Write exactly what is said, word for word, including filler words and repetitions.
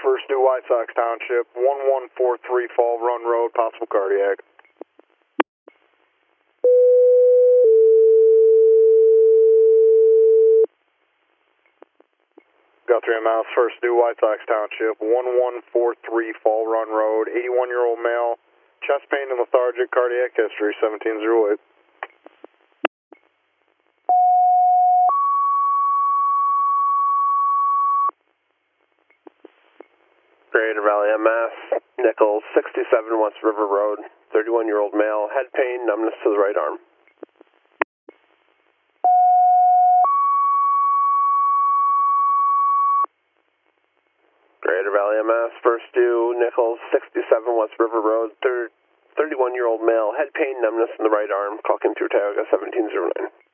First due White Sox Township, one one four three Fall Run Road, possible cardiac. Guthrie M S, First due White Sox Township, one one four three Fall Run Road, eighty-one-year-old male, chest pain and lethargic, cardiac history, seventeen oh eight. Greater Valley M S, Nichols, sixty-seven West River Road, thirty-one-year-old male, head pain, numbness to the right arm. Greater Valley M S, First due, Nichols, sixty-seven West River Road, thirty-one-year-old male, head pain, numbness in the right arm, call Kim through Tioga, seventeen oh nine.